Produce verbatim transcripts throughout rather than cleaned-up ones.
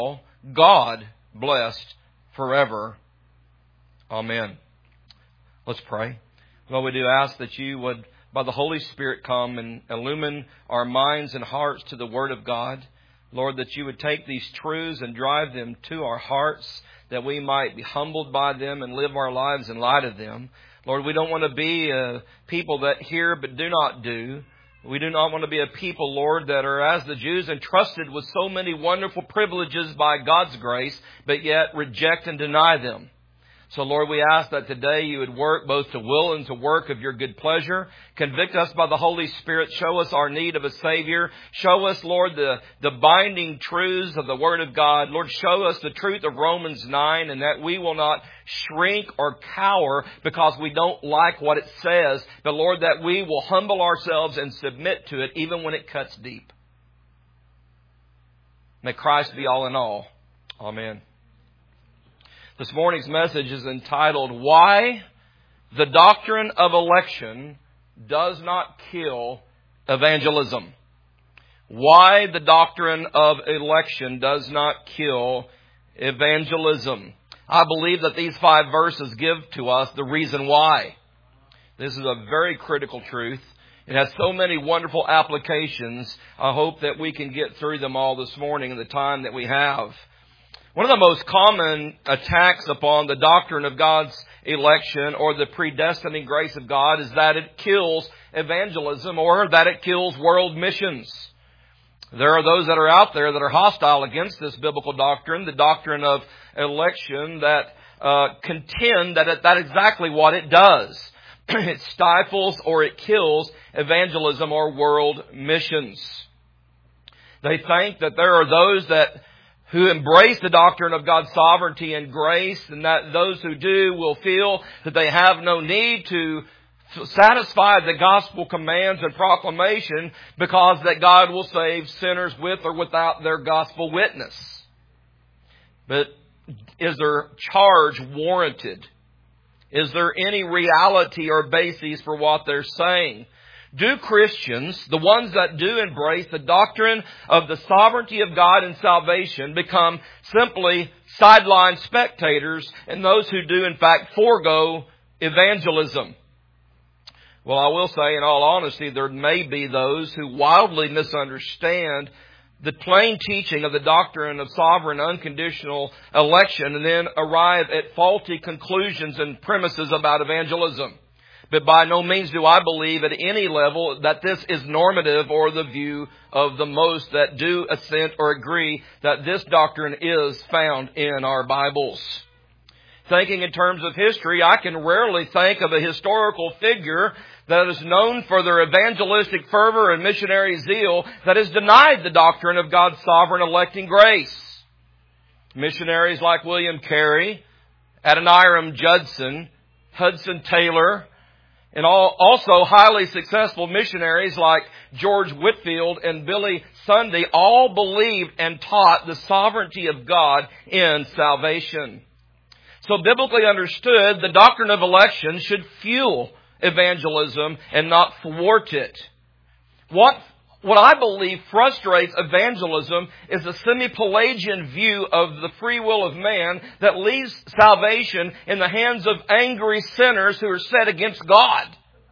God blessed forever. Amen. Let's pray. Lord, we do ask that you would, by the Holy Spirit, come and illumine our minds and hearts to the Word of God. Lord, that you would take these truths and drive them to our hearts, that we might be humbled by them and live our lives in light of them. Lord, we don't want to be a people that hear but do not do. We do not want to be a people, Lord, that are as the Jews entrusted with so many wonderful privileges by God's grace, but yet reject and deny them. So, Lord, we ask that today you would work both to will and to work of your good pleasure. Convict us by the Holy Spirit. Show us our need of a Savior. Show us, Lord, the, the binding truths of the Word of God. Lord, show us the truth of Romans nine, and that we will not shrink or cower because we don't like what it says. But, Lord, that we will humble ourselves and submit to it even when it cuts deep. May Christ be all in all. Amen. This morning's message is entitled, Why the Doctrine of Election Does Not Kill Evangelism. Why the doctrine of election does not kill evangelism. I believe that these five verses give to us the reason why. This is a very critical truth. It has so many wonderful applications. I hope that we can get through them all this morning in the time that we have. One of the most common attacks upon the doctrine of God's election or the predestining grace of God is that it kills evangelism or that it kills world missions. There are those that are out there that are hostile against this biblical doctrine, the doctrine of election, that uh, contend that it, that is exactly what it does. It stifles or it kills evangelism or world missions. They think that there are those that who embrace the doctrine of God's sovereignty and grace, and that those who do will feel that they have no need to satisfy the gospel commands and proclamation because that God will save sinners with or without their gospel witness. But is their charge warranted? Is there any reality or basis for what they're saying? Do Christians, the ones that do embrace the doctrine of the sovereignty of God in salvation, become simply sideline spectators, and those who do in fact forego evangelism? Well, I will say in all honesty, there may be those who wildly misunderstand the plain teaching of the doctrine of sovereign unconditional election and then arrive at faulty conclusions and premises about evangelism. But by no means do I believe at any level that this is normative or the view of the most that do assent or agree that this doctrine is found in our Bibles. Thinking in terms of history, I can rarely think of a historical figure that is known for their evangelistic fervor and missionary zeal that has denied the doctrine of God's sovereign electing grace. Missionaries like William Carey, Adoniram Judson, Hudson Taylor, and all, also highly successful missionaries like George Whitefield and Billy Sunday all believed and taught the sovereignty of God in salvation. So biblically understood, the doctrine of election should fuel evangelism and not thwart it. What What I believe frustrates evangelism is a semi-Pelagian view of the free will of man that leaves salvation in the hands of angry sinners who are set against God.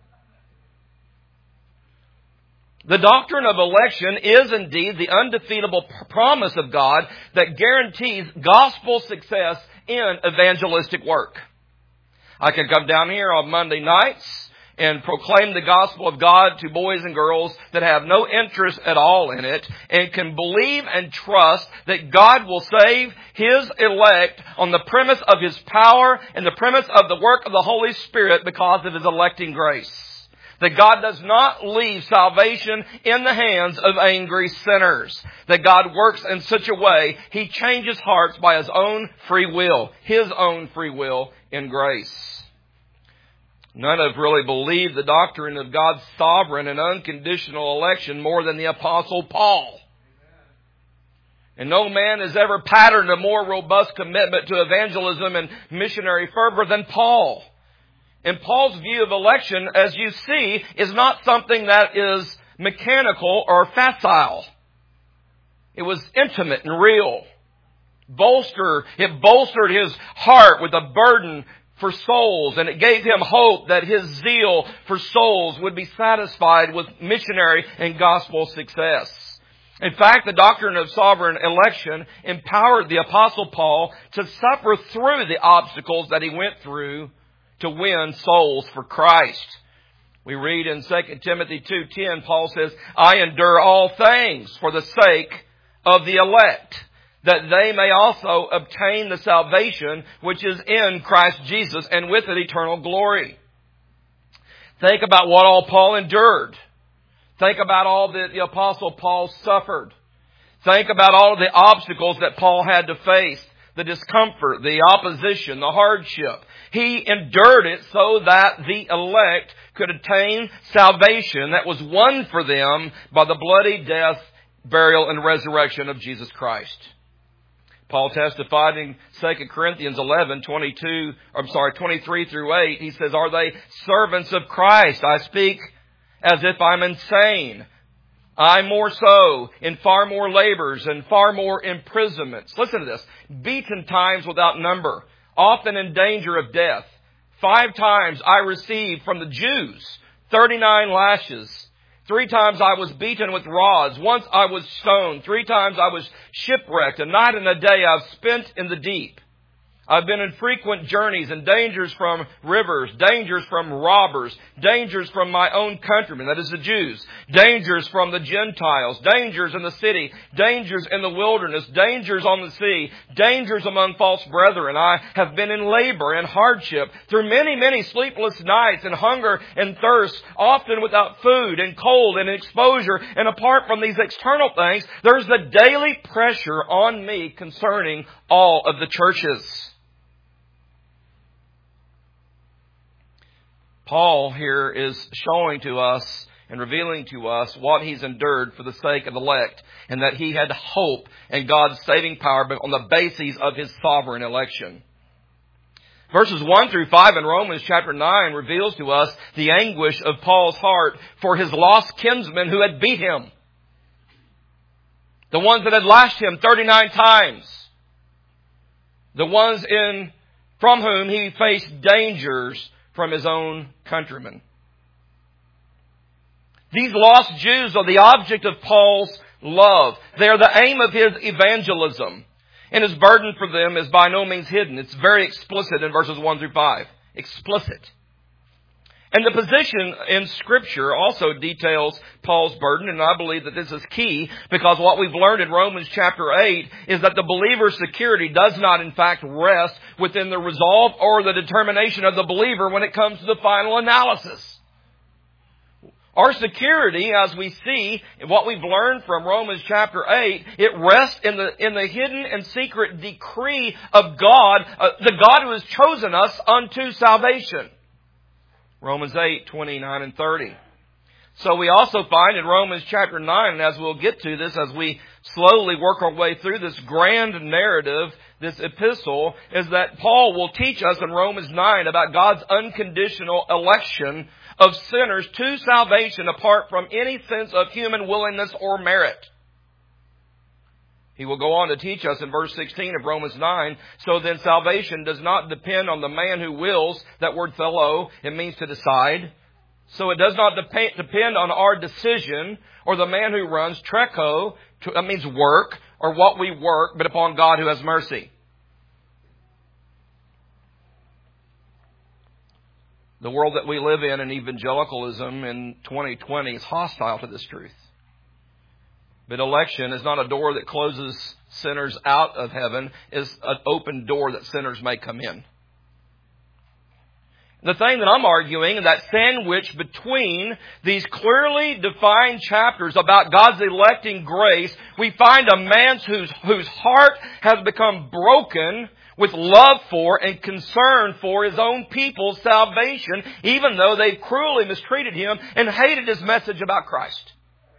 The doctrine of election is indeed the undefeatable promise of God that guarantees gospel success in evangelistic work. I can come down here on Monday nights and proclaim the gospel of God to boys and girls that have no interest at all in it, and can believe and trust that God will save His elect on the premise of His power and the premise of the work of the Holy Spirit because of His electing grace. That God does not leave salvation in the hands of angry sinners. That God works in such a way He changes hearts by His own free will, His own free will in grace. None have really believed the doctrine of God's sovereign and unconditional election more than the Apostle Paul. And no man has ever patterned a more robust commitment to evangelism and missionary fervor than Paul. And Paul's view of election, as you see, is not something that is mechanical or facile. It was intimate and real. bolster, it bolstered his heart with a burden for souls, and it gave him hope that his zeal for souls would be satisfied with missionary and gospel success. In fact, the doctrine of sovereign election empowered the Apostle Paul to suffer through the obstacles that he went through to win souls for Christ. We read in Second Timothy two ten, Paul says, I endure all things for the sake of the elect, that they may also obtain the salvation which is in Christ Jesus, and with it eternal glory. Think about what all Paul endured. Think about all that the Apostle Paul suffered. Think about all of the obstacles that Paul had to face, the discomfort, the opposition, the hardship. He endured it so that the elect could attain salvation that was won for them by the bloody death, burial, and resurrection of Jesus Christ. Paul testified in Second Corinthians eleven, twenty-two, I'm sorry, twenty-three through eight. He says, are they servants of Christ? I speak as if I'm insane. I more so, in far more labors and far more imprisonments. Listen to this. Beaten times without number, often in danger of death. Five times I received from the Jews thirty-nine lashes. Three times I was beaten with rods. Once I was stoned. Three times I was shipwrecked. A night and a day I've spent in the deep. I've been in frequent journeys and dangers from rivers, dangers from robbers, dangers from my own countrymen, that is the Jews, dangers from the Gentiles, dangers in the city, dangers in the wilderness, dangers on the sea, dangers among false brethren. I have been in labor and hardship through many, many sleepless nights and hunger and thirst, often without food and cold and exposure. And apart from these external things, there's the daily pressure on me concerning all of the churches. Paul here is showing to us and revealing to us what he's endured for the sake of the elect, and that he had hope in God's saving power, but on the basis of his sovereign election. Verses one through five in Romans chapter nine reveals to us the anguish of Paul's heart for his lost kinsmen who had beat him. The ones that had lashed him thirty-nine times. The ones in from whom he faced dangers from his own countrymen. These lost Jews are the object of Paul's love. They are the aim of his evangelism. And his burden for them is by no means hidden. It's very explicit in verses one through five. Explicit. And the position in Scripture also details Paul's burden, and I believe that this is key, because what we've learned in Romans chapter eight is that the believer's security does not in fact rest within the resolve or the determination of the believer when it comes to the final analysis. Our security, as we see in what we've learned from Romans chapter eight, it rests in the in the hidden and secret decree of God, uh, the God who has chosen us unto salvation. Romans eight, twenty-nine and thirty. So we also find in Romans chapter nine, and as we'll get to this as we slowly work our way through this grand narrative, this epistle, is that Paul will teach us in Romans nine about God's unconditional election of sinners to salvation apart from any sense of human willingness or merit. He will go on to teach us in verse sixteen of Romans nine, so then salvation does not depend on the man who wills. That word thelo, it means to decide. So it does not dep- depend on our decision, or the man who runs, trecho, that means work, or what we work, but upon God who has mercy. The world that we live in, in evangelicalism in twenty twenty, is hostile to this truth. But election is not a door that closes sinners out of heaven. It's an open door that sinners may come in. The thing that I'm arguing, that sandwich between these clearly defined chapters about God's electing grace, we find a man whose, whose heart has become broken with love for and concern for his own people's salvation, even though they've cruelly mistreated him and hated his message about Christ.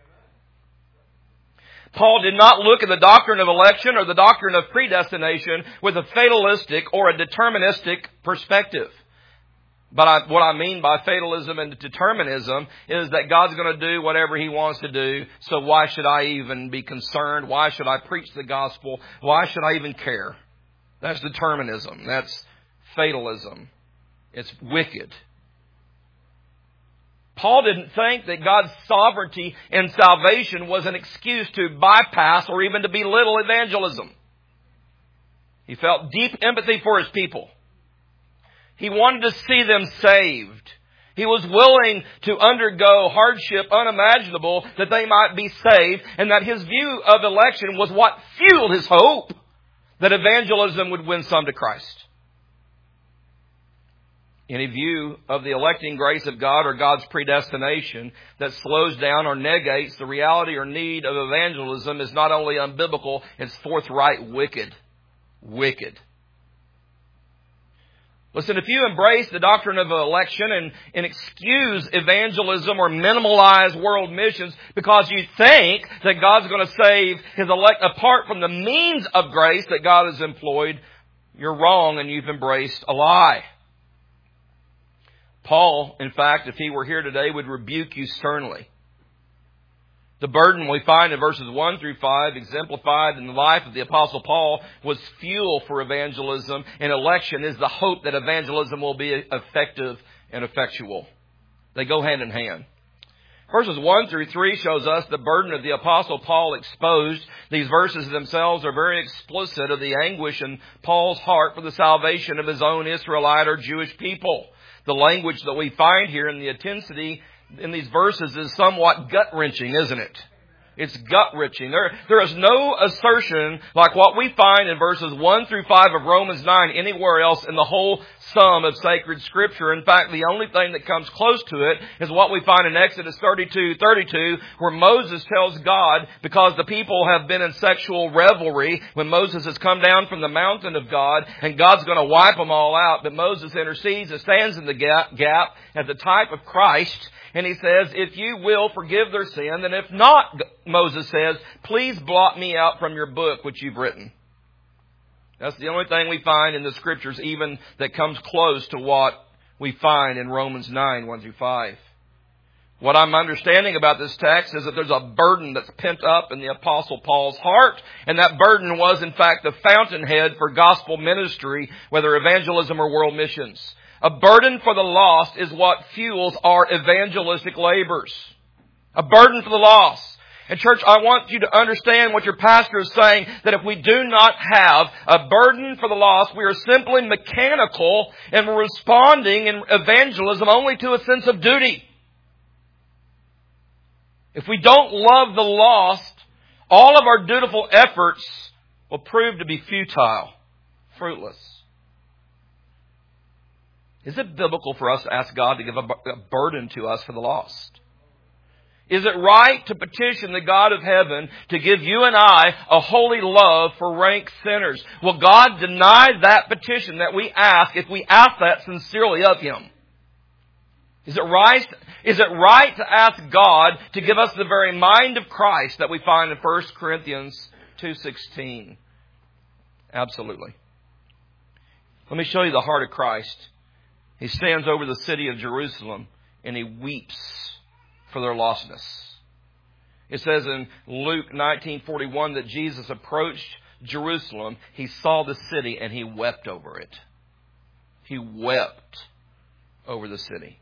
Paul did not look at the doctrine of election or the doctrine of predestination with a fatalistic or a deterministic perspective. But I, what I mean by fatalism and determinism is that God's going to do whatever He wants to do, so why should I even be concerned? Why should I preach the gospel? Why should I even care? That's determinism. That's fatalism. It's wicked. Paul didn't think that God's sovereignty and salvation was an excuse to bypass or even to belittle evangelism. He felt deep empathy for his people. He wanted to see them saved. He was willing to undergo hardship unimaginable that they might be saved, and that his view of election was what fueled his hope that evangelism would win some to Christ. Any view of the electing grace of God or God's predestination that slows down or negates the reality or need of evangelism is not only unbiblical, it's forthright wicked. Wicked. Listen, if you embrace the doctrine of election and, and excuse evangelism or minimalize world missions because you think that God's going to save His elect apart from the means of grace that God has employed, you're wrong and you've embraced a lie. Paul, in fact, if he were here today, would rebuke you sternly. The burden we find in verses one through five, exemplified in the life of the Apostle Paul, was fuel for evangelism, and election is the hope that evangelism will be effective and effectual. They go hand in hand. Verses one through three shows us the burden of the Apostle Paul exposed. These verses themselves are very explicit of the anguish in Paul's heart for the salvation of his own Israelite or Jewish people. The language that we find here in the intensity in these verses is somewhat gut-wrenching, isn't it? It's gut-wrenching. There, there is no assertion like what we find in verses one through five of Romans nine anywhere else in the whole sum of sacred Scripture. In fact, the only thing that comes close to it is what we find in Exodus thirty-two thirty-two, where Moses tells God, because the people have been in sexual revelry, when Moses has come down from the mountain of God, and God's going to wipe them all out, but Moses intercedes and stands in the gap, gap as a type of Christ. And he says, if you will forgive their sin, and if not, Moses says, please blot me out from your book which you've written. That's the only thing we find in the Scriptures even that comes close to what we find in Romans nine, one through five. What I'm understanding about this text is that there's a burden that's pent up in the Apostle Paul's heart, and that burden was in fact the fountainhead for gospel ministry, whether evangelism or world missions. A burden for the lost is what fuels our evangelistic labors. A burden for the lost. And church, I want you to understand what your pastor is saying, that if we do not have a burden for the lost, we are simply mechanical and we're responding in evangelism only to a sense of duty. If we don't love the lost, all of our dutiful efforts will prove to be futile, fruitless. Is it biblical for us to ask God to give a burden to us for the lost? Is it right to petition the God of heaven to give you and I a holy love for rank sinners? Will God deny that petition that we ask if we ask that sincerely of Him? Is it right, is it right to ask God to give us the very mind of Christ that we find in First Corinthians two sixteen? Absolutely. Let me show you the heart of Christ. He stands over the city of Jerusalem and He weeps for their lostness. It says in Luke nineteen forty-one that Jesus approached Jerusalem. He saw the city and He wept over it. He wept over the city.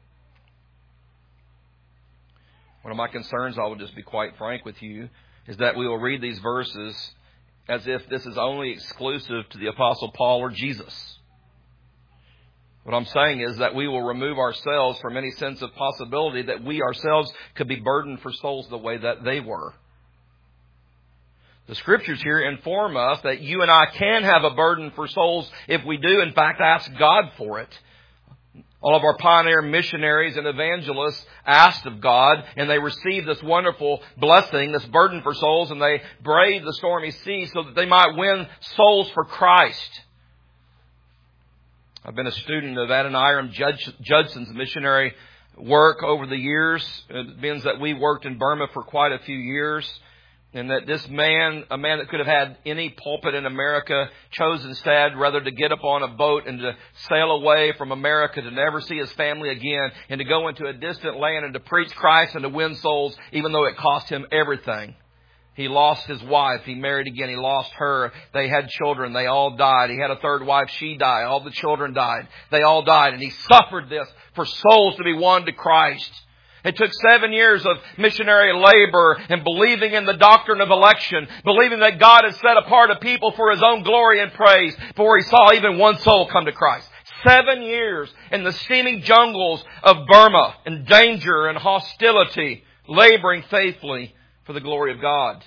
One of my concerns, I will just be quite frank with you, is that we will read these verses as if this is only exclusive to the Apostle Paul or Jesus. What I'm saying is that we will remove ourselves from any sense of possibility that we ourselves could be burdened for souls the way that they were. The Scriptures here inform us that you and I can have a burden for souls if we do, in fact, ask God for it. All of our pioneer missionaries and evangelists asked of God, and they received this wonderful blessing, this burden for souls, and they braved the stormy seas so that they might win souls for Christ. I've been a student of Adoniram Judson's missionary work over the years. It means that we worked in Burma for quite a few years. And that this man, a man that could have had any pulpit in America, chose instead rather to get up on a boat and to sail away from America to never see his family again and to go into a distant land and to preach Christ and to win souls, even though it cost him everything. He lost his wife. He married again. He lost her. They had children. They all died. He had a third wife. She died. All the children died. They all died. And he suffered this for souls to be won to Christ. It took seven years of missionary labor and believing in the doctrine of election, believing that God had set apart a people for His own glory and praise before He saw even one soul come to Christ. Seven years in the steaming jungles of Burma, in danger and hostility, laboring faithfully for the glory of God.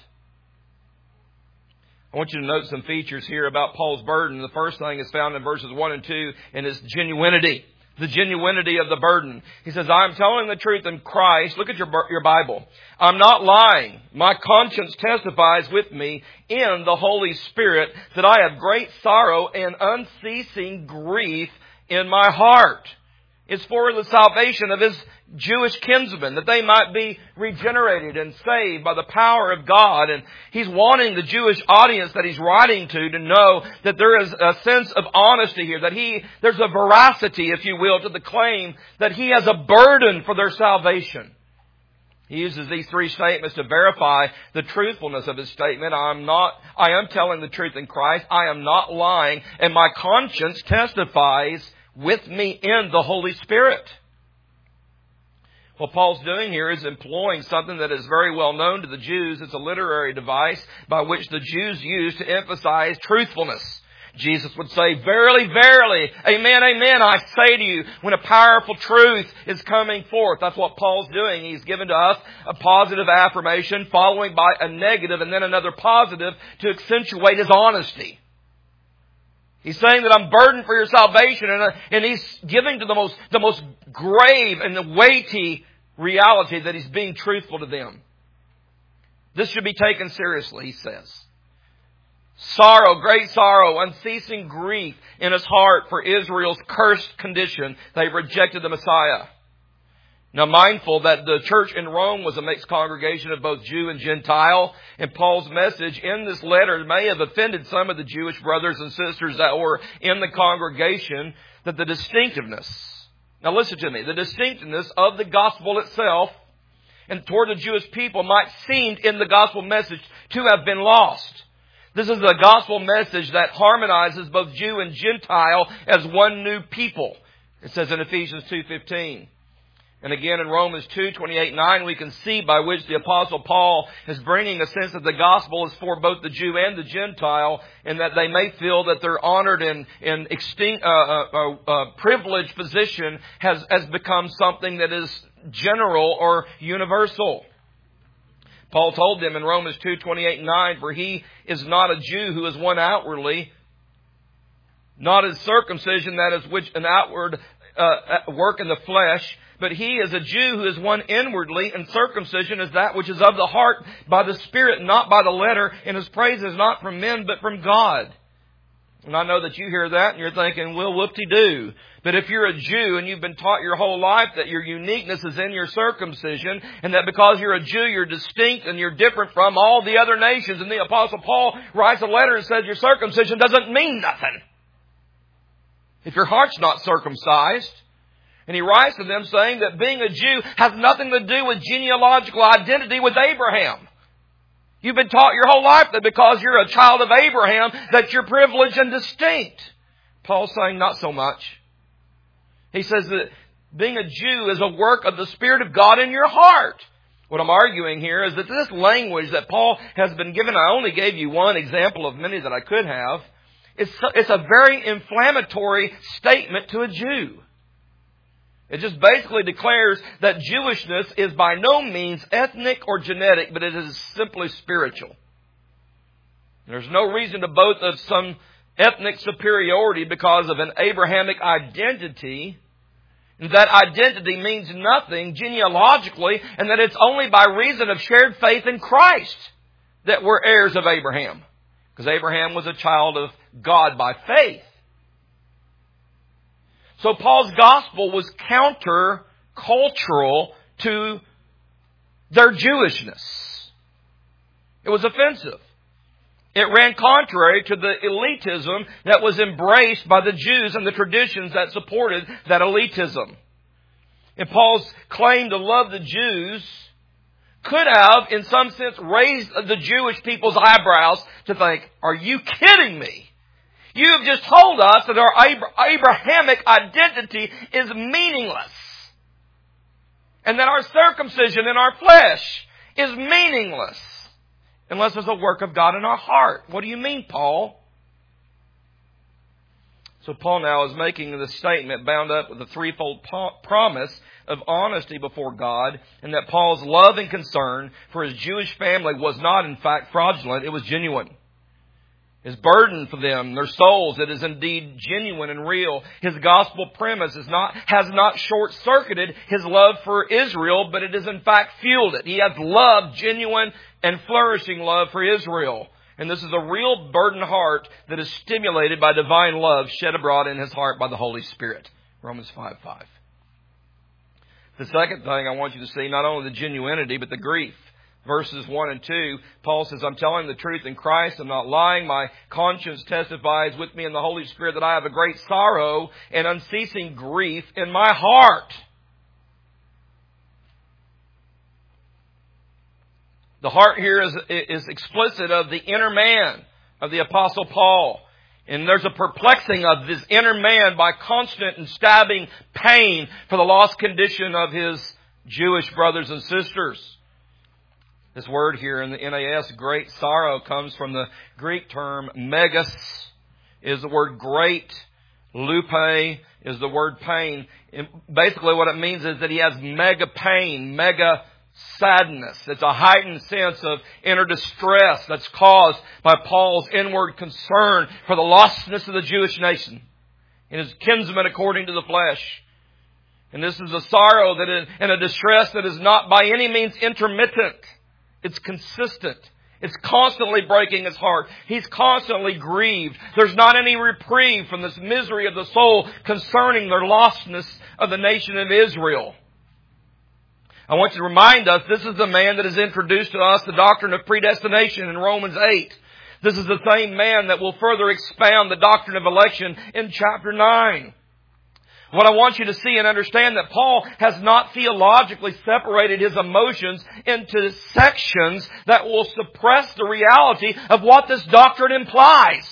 I want you to note some features here about Paul's burden. The first thing is found in verses one and two in his genuinity. The genuinity of the burden. He says, I am telling the truth in Christ. Look at your, your Bible. I'm not lying. My conscience testifies with me in the Holy Spirit that I have great sorrow and unceasing grief in my heart. It's for the salvation of his Jewish kinsmen, that they might be regenerated and saved by the power of God. And he's wanting the Jewish audience that he's writing to to know that there is a sense of honesty here, that he, there's a veracity, if you will, to the claim that he has a burden for their salvation. He uses these three statements to verify the truthfulness of his statement. I'm not, I am telling the truth in Christ. I am not lying. And my conscience testifies with me in the Holy Spirit. What Paul's doing here is employing something that is very well known to the Jews. It's a literary device by which the Jews used to emphasize truthfulness. Jesus would say, verily, verily, amen, amen, I say to you, when a powerful truth is coming forth. That's what Paul's doing. He's given to us a positive affirmation following by a negative and then another positive to accentuate his honesty. He's saying that I'm burdened for your salvation, and, uh, and he's giving to the most, the most grave and the weighty reality that he's being truthful to them. This should be taken seriously, he says. Sorrow, great sorrow, unceasing grief in his heart for Israel's cursed condition. They rejected the Messiah. Now, mindful that the church in Rome was a mixed congregation of both Jew and Gentile, and Paul's message in this letter may have offended some of the Jewish brothers and sisters that were in the congregation, that the distinctiveness, now listen to me, the distinctiveness of the gospel itself and toward the Jewish people might seem in the gospel message to have been lost. This is a gospel message that harmonizes both Jew and Gentile as one new people. It says in Ephesians two fifteen. And again in Romans two twenty-eight nine, we can see by which the Apostle Paul is bringing a sense that the gospel is for both the Jew and the Gentile, and that they may feel that their honored and, and extinct, uh, uh, uh, privileged position has, has become something that is general or universal. Paul told them in Romans two twenty-eight and nine, for he is not a Jew who is one outwardly, not as circumcision, that is which an outward uh, work in the flesh, but he is a Jew who is one inwardly, and circumcision is that which is of the heart by the Spirit, not by the letter, and his praise is not from men, but from God. And I know that you hear that and you're thinking, well, whoop-de-doo. But if you're a Jew and you've been taught your whole life that your uniqueness is in your circumcision, and that because you're a Jew, you're distinct and you're different from all the other nations, and the Apostle Paul writes a letter and says your circumcision doesn't mean nothing if your heart's not circumcised. And he writes to them saying that being a Jew has nothing to do with genealogical identity with Abraham. You've been taught your whole life that because you're a child of Abraham, that you're privileged and distinct. Paul's saying not so much. He says that being a Jew is a work of the Spirit of God in your heart. What I'm arguing here is that this language that Paul has been given, I only gave you one example of many that I could have, it's, it's a very inflammatory statement to a Jew. It just basically declares that Jewishness is by no means ethnic or genetic, but it is simply spiritual. There's no reason to boast of some ethnic superiority because of an Abrahamic identity. And that identity means nothing genealogically, and that it's only by reason of shared faith in Christ that we're heirs of Abraham. Because Abraham was a child of God by faith. So Paul's gospel was counter-cultural to their Jewishness. It was offensive. It ran contrary to the elitism that was embraced by the Jews and the traditions that supported that elitism. And Paul's claim to love the Jews could have, in some sense, raised the Jewish people's eyebrows to think, are you kidding me? You have just told us that our Abrahamic identity is meaningless. And that our circumcision in our flesh is meaningless unless there's a work of God in our heart. What do you mean, Paul? So Paul now is making this statement bound up with a threefold promise of honesty before God, and that Paul's love and concern for his Jewish family was not in fact fraudulent, it was genuine. His burden for them, their souls, it is indeed genuine and real. His gospel premise is not, has not short-circuited his love for Israel, but it has in fact fueled it. He has love, genuine and flourishing love for Israel. And this is a real burdened heart that is stimulated by divine love shed abroad in his heart by the Holy Spirit. Romans five five. The second thing I want you to see, not only the genuinity, but the grief. Verses one and two, Paul says, I'm telling the truth in Christ. I'm not lying. My conscience testifies with me in the Holy Spirit that I have a great sorrow and unceasing grief in my heart. The heart here is, is explicit of the inner man of the Apostle Paul. And there's a perplexing of this inner man by constant and stabbing pain for the lost condition of his Jewish brothers and sisters. This word here in the N A S, great sorrow, comes from the Greek term megas, is the word great. Lupe is the word pain. And basically what it means is that he has mega pain, mega sadness. It's a heightened sense of inner distress that's caused by Paul's inward concern for the lostness of the Jewish nation and his kinsmen according to the flesh. And this is a sorrow that is, and a distress that is not by any means intermittent. It's consistent. It's constantly breaking his heart. He's constantly grieved. There's not any reprieve from this misery of the soul concerning their lostness of the nation of Israel. I want you to remind us, this is the man that has introduced to us the doctrine of predestination in Romans eight. This is the same man that will further expound the doctrine of election in chapter nine. What I want you to see and understand that Paul has not theologically separated his emotions into sections that will suppress the reality of what this doctrine implies.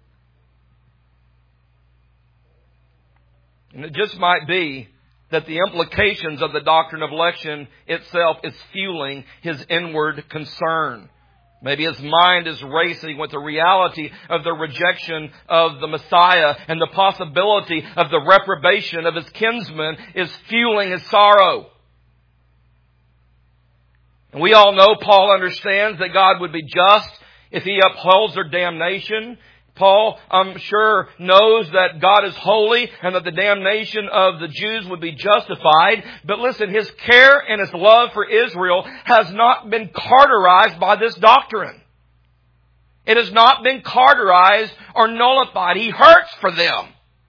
And it just might be that the implications of the doctrine of election itself is fueling his inward concern. Maybe his mind is racing with the reality of the rejection of the Messiah, and the possibility of the reprobation of his kinsmen is fueling his sorrow. And we all know Paul understands that God would be just if he upholds their damnation. Paul, I'm sure, knows that God is holy and that the damnation of the Jews would be justified. But listen, his care and his love for Israel has not been cauterized by this doctrine. It has not been cauterized or nullified. He hurts for them.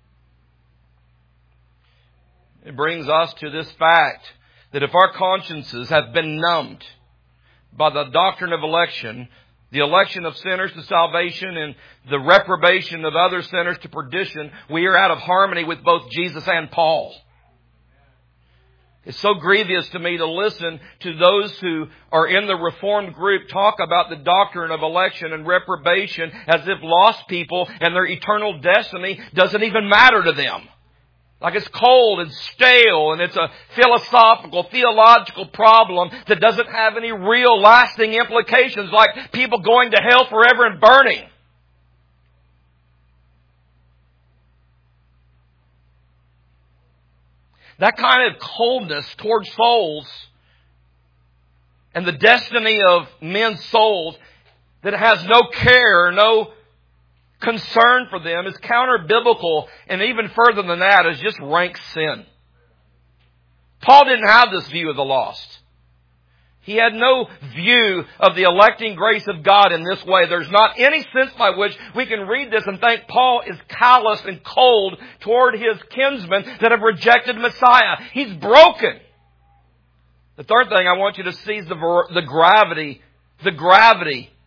It brings us to this fact that if our consciences have been numbed by the doctrine of election, the election of sinners to salvation and the reprobation of other sinners to perdition, we are out of harmony with both Jesus and Paul. It's so grievous to me to listen to those who are in the Reformed group talk about the doctrine of election and reprobation as if lost people and their eternal destiny doesn't even matter to them. Like it's cold and stale, and it's a philosophical, theological problem that doesn't have any real lasting implications, like people going to hell forever and burning. That kind of coldness towards souls and the destiny of men's souls that has no care, no concern for them is counter-biblical, and even further than that is just rank sin. Paul didn't have this view of the lost. He had no view of the electing grace of God in this way. There's not any sense by which we can read this and think Paul is callous and cold toward his kinsmen that have rejected Messiah. He's broken. The third thing I want you to see is the, the gravity, the gravity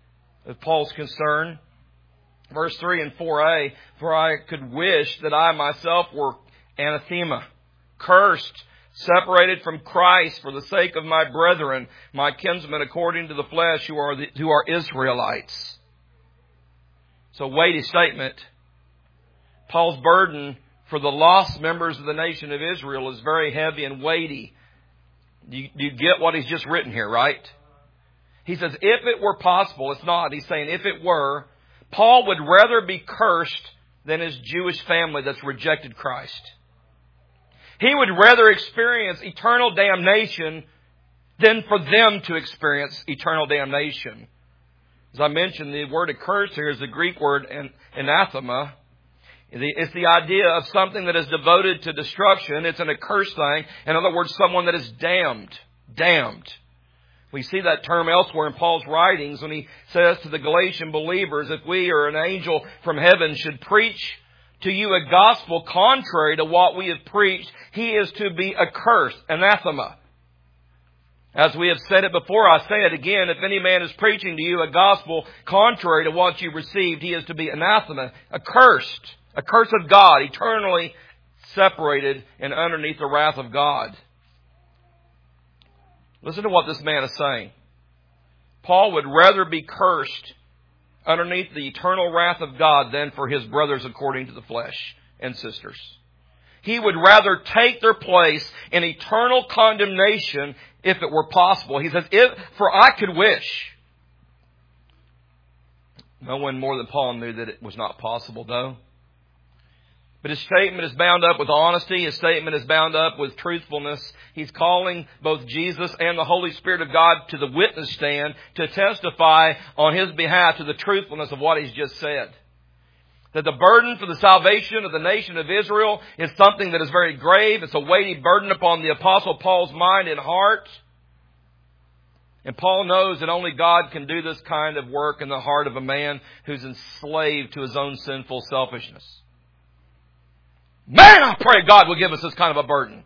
of Paul's concern. Verse three and four a, for I could wish that I myself were anathema, cursed, separated from Christ for the sake of my brethren, my kinsmen according to the flesh, who are the, who are Israelites. So, weighty statement. Paul's burden for the lost members of the nation of Israel is very heavy and weighty. Do you, do you get what he's just written here, right? He says, if it were possible, it's not. He's saying, if it were, Paul would rather be cursed than his Jewish family that's rejected Christ. He would rather experience eternal damnation than for them to experience eternal damnation. As I mentioned, the word accursed here is the Greek word anathema. It's the idea of something that is devoted to destruction. It's an accursed thing. In other words, someone that is damned. Damned. We see that term elsewhere in Paul's writings when he says to the Galatian believers, if we or an angel from heaven should preach to you a gospel contrary to what we have preached, he is to be accursed, anathema. As we have said it before, I say it again, if any man is preaching to you a gospel contrary to what you received, he is to be anathema, accursed, a curse of God, eternally separated and underneath the wrath of God. Listen to what this man is saying. Paul would rather be cursed underneath the eternal wrath of God than for his brothers according to the flesh and sisters. He would rather take their place in eternal condemnation if it were possible. He says, if, for I could wish. No one more than Paul knew that it was not possible, though. But his statement is bound up with honesty. His statement is bound up with truthfulness. He's calling both Jesus and the Holy Spirit of God to the witness stand to testify on his behalf to the truthfulness of what he's just said. That the burden for the salvation of the nation of Israel is something that is very grave. It's a weighty burden upon the Apostle Paul's mind and heart. And Paul knows that only God can do this kind of work in the heart of a man who's enslaved to his own sinful selfishness. Man, I pray God will give us this kind of a burden.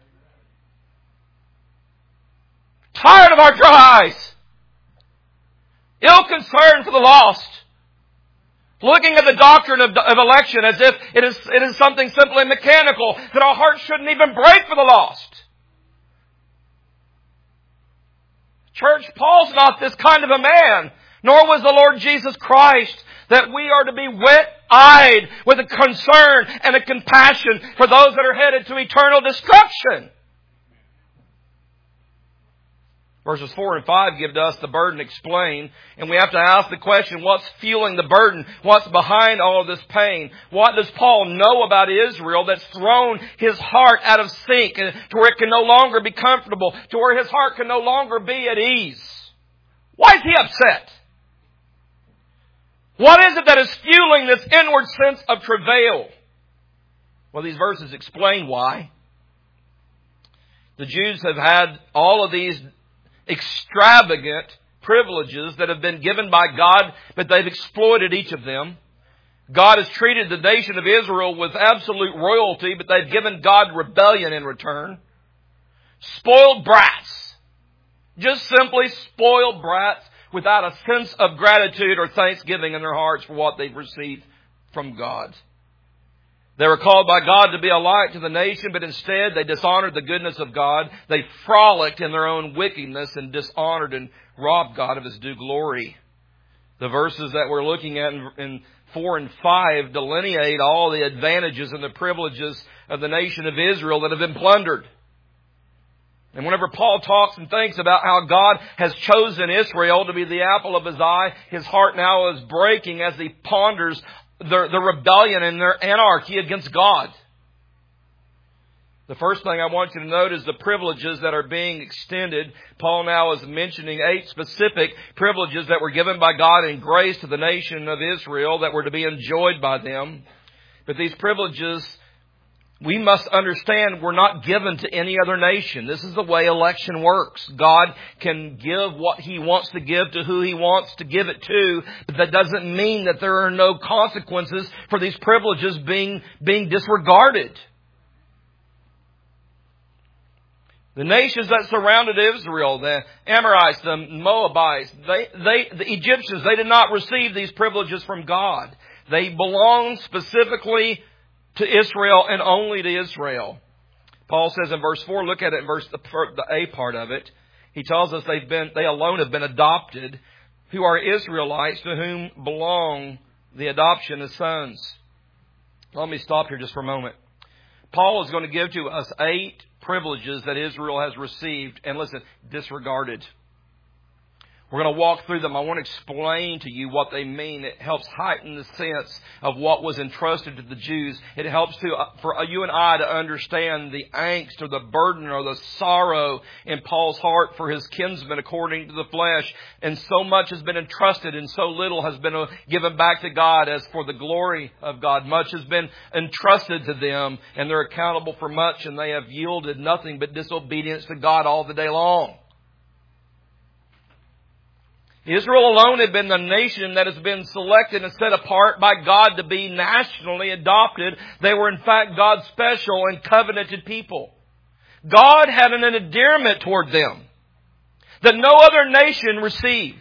Tired of our dry eyes. Ill concern for the lost. Looking at the doctrine of, of election as if it is, it is something simply mechanical, that our hearts shouldn't even break for the lost. Church, Paul's not this kind of a man, nor was the Lord Jesus Christ, that we are to be wet-eyed with a concern and a compassion for those that are headed to eternal destruction. Verses four and five give us the burden explained, and we have to ask the question, what's fueling the burden? What's behind all of this pain? What does Paul know about Israel that's thrown his heart out of sync to where it can no longer be comfortable, to where his heart can no longer be at ease? Why is he upset? What is it that is fueling this inward sense of travail? Well, these verses explain why. The Jews have had all of these extravagant privileges that have been given by God, but they've exploited each of them. God has treated the nation of Israel with absolute royalty, but they've given God rebellion in return. Spoiled brats. Just simply spoiled brats without a sense of gratitude or thanksgiving in their hearts for what they've received from God. They were called by God to be a light to the nation, but instead they dishonored the goodness of God. They frolicked in their own wickedness and dishonored and robbed God of His due glory. The verses that we're looking at in, in four and five delineate all the advantages and the privileges of the nation of Israel that have been plundered. And whenever Paul talks and thinks about how God has chosen Israel to be the apple of His eye, his heart now is breaking as he ponders the, the rebellion and their anarchy against God. The first thing I want you to note is the privileges that are being extended. Paul now is mentioning eight specific privileges that were given by God in grace to the nation of Israel that were to be enjoyed by them. But these privileges, we must understand, were not given to any other nation. This is the way election works. God can give what He wants to give to who He wants to give it to, but that doesn't mean that there are no consequences for these privileges being, being disregarded. The nations that surrounded Israel, the Amorites, the Moabites, they, they, the Egyptians, they did not receive these privileges from God. They belonged specifically to Israel and only to Israel. Paul says in verse four, look at it in verse, the, the A part of it. He tells us they've been, they alone have been adopted, who are Israelites, to whom belong the adoption as sons. Let me stop here just for a moment. Paul is going to give to us eight privileges that Israel has received and, listen, disregarded. We're going to walk through them. I want to explain to you what they mean. It helps heighten the sense of what was entrusted to the Jews. It helps to for you and I to understand the angst or the burden or the sorrow in Paul's heart for his kinsmen according to the flesh. And so much has been entrusted and so little has been given back to God as for the glory of God. Much has been entrusted to them and they're accountable for much, and they have yielded nothing but disobedience to God all the day long. Israel alone had been the nation that has been selected and set apart by God to be nationally adopted. They were in fact God's special and covenanted people. God had an endearment toward them that no other nation received.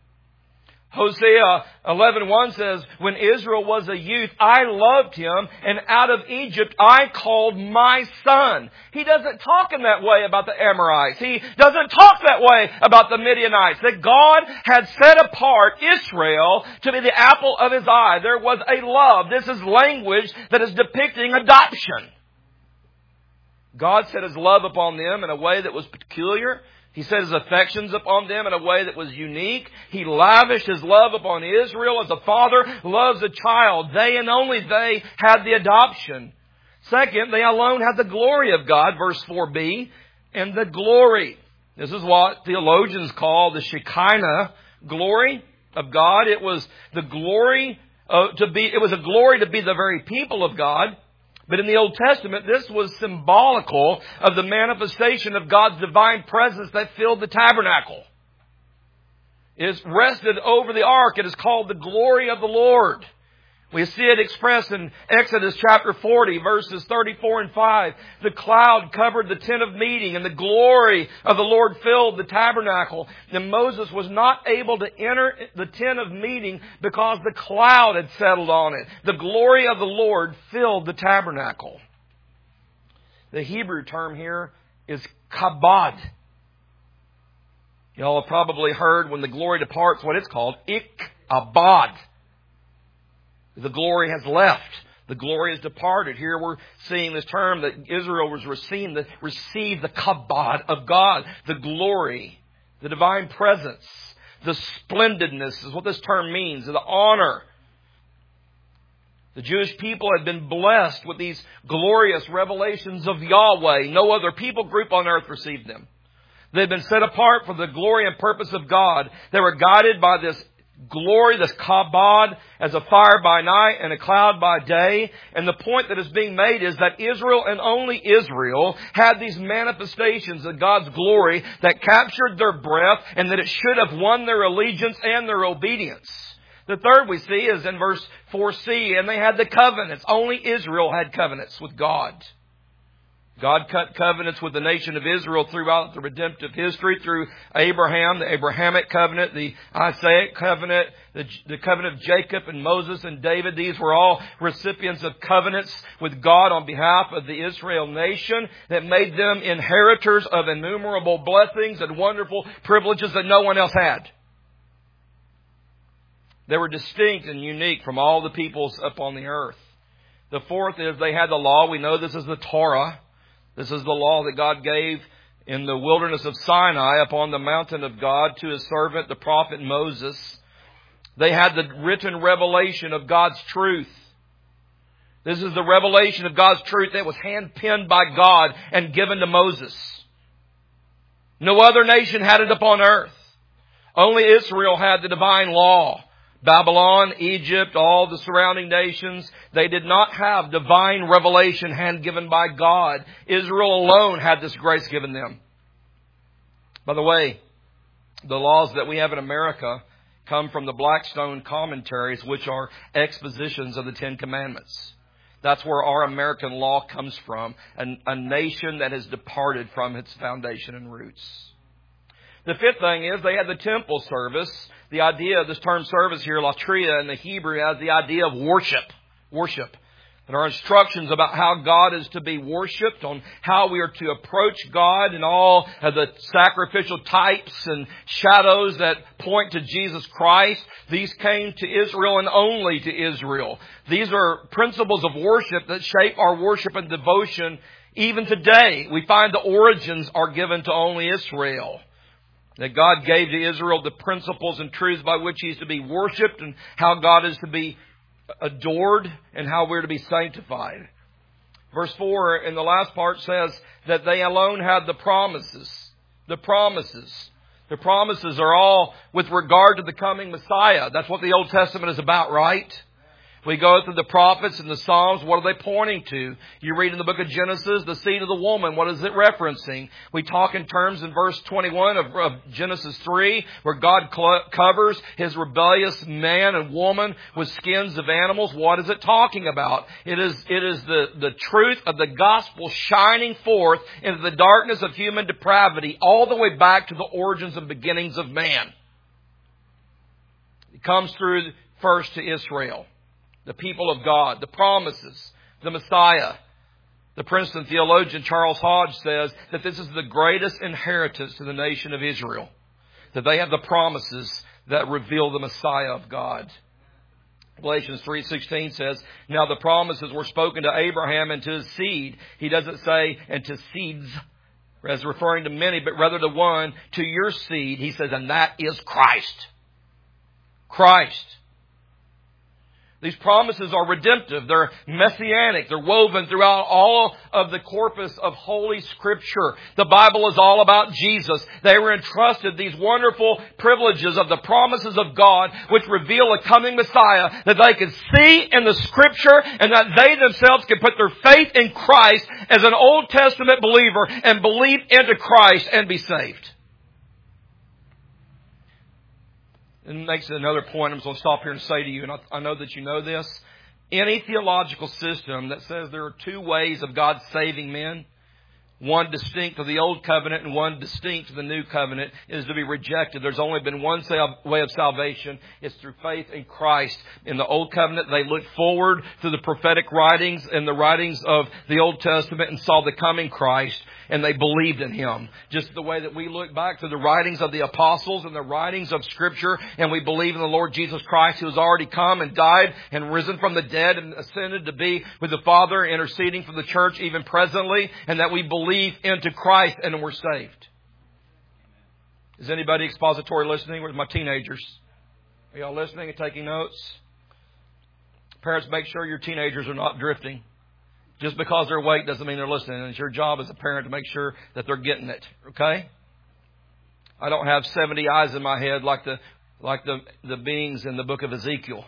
Hosea eleven one says, when Israel was a youth, I loved him, and out of Egypt I called my son. He doesn't talk in that way about the Amorites. He doesn't talk that way about the Midianites. That God had set apart Israel to be the apple of his eye. There was a love. This is language that is depicting adoption. God set his love upon them in a way that was peculiar. He set his affections upon them in a way that was unique. He lavished his love upon Israel as a father loves a child. They and only they had the adoption. Second, they alone had the glory of God, verse four b, and the glory. This is what theologians call the Shekinah glory of God. It was the glory uh, to be, it was a glory to be the very people of God. But in the Old Testament, this was symbolical of the manifestation of God's divine presence that filled the tabernacle. It rested over the ark. It is called the glory of the Lord. We see it expressed in Exodus chapter forty, verses thirty-four and five. The cloud covered the tent of meeting, and the glory of the Lord filled the tabernacle. And Moses was not able to enter the tent of meeting because the cloud had settled on it. The glory of the Lord filled the tabernacle. The Hebrew term here is kabod. Y'all have probably heard when the glory departs what it's called, ikabod. The glory has left. The glory has departed. Here we're seeing this term that Israel was receiving, the, received the kabod of God. The glory, the divine presence, the splendidness is what this term means, the honor. The Jewish people had been blessed with these glorious revelations of Yahweh. No other people group on earth received them. They had been set apart for the glory and purpose of God. They were guided by this glory, this kabod, as a fire by night and a cloud by day. And the point that is being made is that Israel and only Israel had these manifestations of God's glory that captured their breath and that it should have won their allegiance and their obedience. The third we see is in verse four c, and they had the covenants. Only Israel had covenants with God. God cut covenants with the nation of Israel throughout the redemptive history through Abraham, the Abrahamic covenant, the Isaiah covenant, the, the covenant of Jacob and Moses and David. These were all recipients of covenants with God on behalf of the Israel nation that made them inheritors of innumerable blessings and wonderful privileges that no one else had. They were distinct and unique from all the peoples upon the earth. The fourth is they had the law. We know this is the Torah. This is the law that God gave in the wilderness of Sinai upon the mountain of God to his servant, the prophet Moses. They had the written revelation of God's truth. This is the revelation of God's truth that was hand-penned by God and given to Moses. No other nation had it upon earth. Only Israel had the divine law. Babylon, Egypt, all the surrounding nations, they did not have divine revelation hand given by God. Israel alone had this grace given them. By the way, the laws that we have in America come from the Blackstone commentaries, which are expositions of the Ten Commandments. That's where our American law comes from, a, a nation that has departed from its foundation and roots. The fifth thing is they had the temple service. The idea of this term service here, latria in the Hebrew, has the idea of worship. Worship. There are instructions about how God is to be worshipped, on how we are to approach God, and all of the sacrificial types and shadows that point to Jesus Christ. These came to Israel and only to Israel. These are principles of worship that shape our worship and devotion even today. We find the origins are given to only Israel. That God gave to Israel the principles and truths by which He is to be worshipped, and how God is to be adored, and how we're to be sanctified. Verse four in the last part says that they alone had the promises. The promises. The promises are all with regard to the coming Messiah. That's what the Old Testament is about, right? We go through the prophets and the Psalms. What are they pointing to? You read in the book of Genesis, the seed of the woman. What is it referencing? We talk in terms in verse twenty-one of, of Genesis three, where God cl- covers His rebellious man and woman with skins of animals. What is it talking about? It is, it is the, the truth of the gospel shining forth into the darkness of human depravity, all the way back to the origins and beginnings of man. It comes through first to Israel. The people of God, the promises, the Messiah. The Princeton theologian Charles Hodge says that this is the greatest inheritance to the nation of Israel. That they have the promises that reveal the Messiah of God. Galatians three sixteen says, now the promises were spoken to Abraham and to his seed. He doesn't say, and to seeds, as referring to many, but rather to one, to your seed. He says, and that is Christ. Christ. These promises are redemptive. They're messianic. They're woven throughout all of the corpus of Holy Scripture. The Bible is all about Jesus. They were entrusted these wonderful privileges of the promises of God, which reveal a coming Messiah that they could see in the Scripture, and that they themselves could put their faith in Christ as an Old Testament believer and believe into Christ and be saved. And makes another point I'm going to stop here and say to you, and I, I know that you know this. Any theological system that says there are two ways of God saving men, one distinct to the Old Covenant and one distinct to the New Covenant, is to be rejected. There's only been one way of salvation. It's through faith in Christ. In the Old Covenant, they looked forward to the prophetic writings and the writings of the Old Testament and saw the coming Christ, and they believed in Him. Just the way that we look back to the writings of the apostles and the writings of Scripture, and we believe in the Lord Jesus Christ, who has already come and died and risen from the dead and ascended to be with the Father, interceding for the church even presently, and that we believe into Christ and we're saved. Is anybody expository listening? Where's my teenagers? Are y'all listening and taking notes? Parents, make sure your teenagers are not drifting. Just because they're awake doesn't mean they're listening. And it's your job as a parent to make sure that they're getting it. Okay? I don't have seventy eyes in my head like the like the, the beings in the book of Ezekiel.